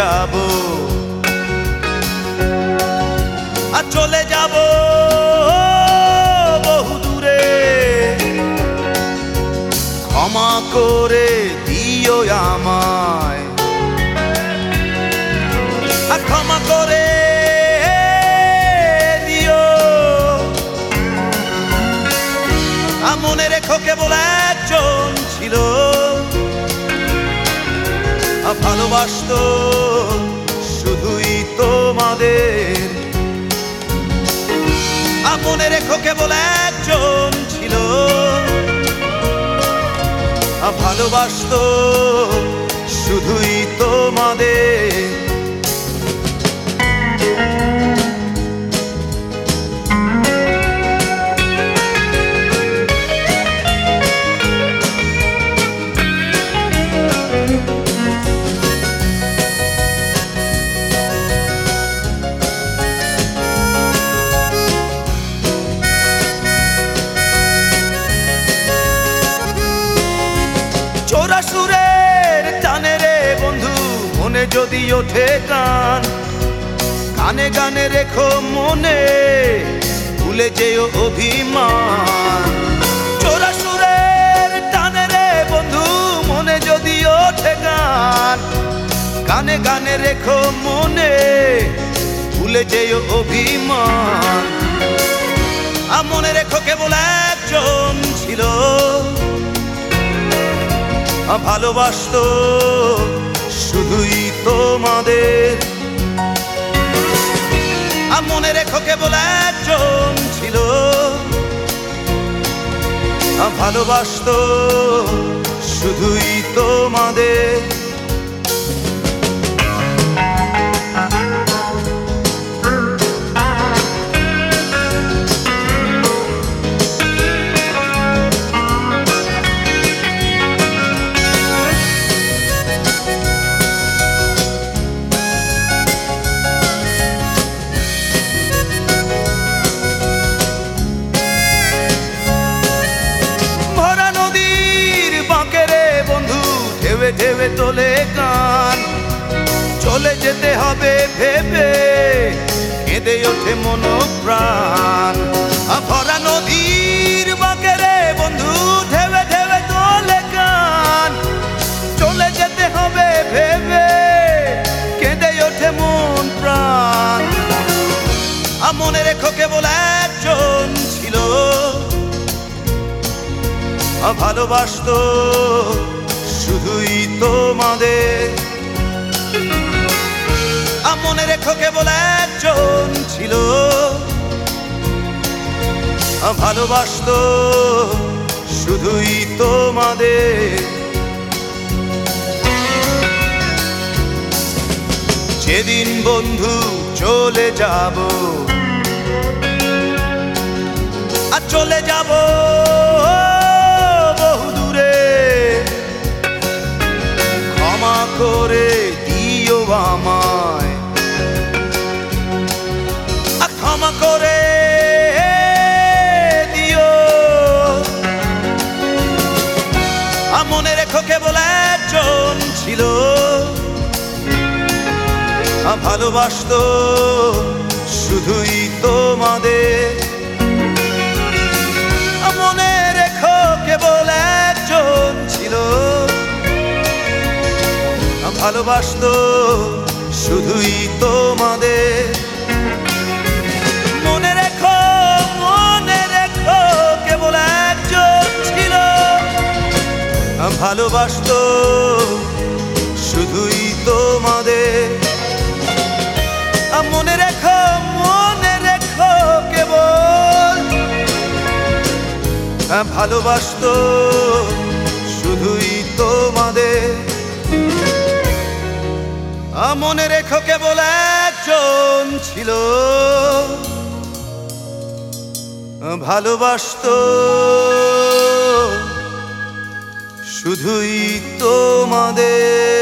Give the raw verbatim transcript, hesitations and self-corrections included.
যাব, আর চলে যাব বহু দূরে। ক্ষমা করে দিও আমায়, আর ক্ষমা করে দিও। আর মনে রেখো কেবল একজন ছিল, ভালোবাসতো শুধুই তোমাদের। আর মনে রেখো কেবল একজন ছিল, ভালোবাসতো শুধুই তোমাদের। চোরা সুরের টানে রে বন্ধু, মনে যদি ওঠে গান, গানে গানে রেখো মনে, ভুলে যেও অভিমান। চোরা সুরের টানে রে বন্ধু, মনে যদি ওঠে গান, গানে গানে রেখো মনে, ভুলে যেও অভিমান। আর মনে রেখো কেবল একজন ছিল, ভালোবাসতো শুধুই তোমাদের। আর মনে রেখো কেবল একজন ছিল, ভালোবাসতো শুধুই তোমাদের। ঢেবে ঢেবে তোলে গান, চলে যেতে হবে ভেবে, কেঁদে ওঠে মন প্রাণ। ভরা নদীর বাঁকে রে বন্ধু, ঢেবে ঢেবে তোলে গান, চলে যেতে হবে ভেবে, কেঁদে ওঠে মন প্রাণ। আর মনে রেখো কেবল একজন ছিল, ভালোবাসতো শুধুই তোমাদের। আর মনে রেখো কেবল একজন ছিল, ভালোবাসতো শুধুই তোমাদের। যেদিন বন্ধু চলে যাব, আর চলে যাব করে দিও আমায়, আর ক্ষমা করে দিও। আর মনে রেখো কেবল একজন ছিল, ভালোবাসতো শুধুই তোমাদের। মনে রেখো কেবল একজন ছিল, ভালোবাসতো শুধুই তোমাদের। মনে রেখো, মনে রেখো কেবল একজন ছিল, ভালোবাসতো শুধুই তোমাদের। মনে রেখো, মনে রেখো কেবল, ভালোবাসতো শুধুই তোমাদের। মনে রেখো কেবল একজন ছিল, ভালোবাসতো শুধুই তোমাদের।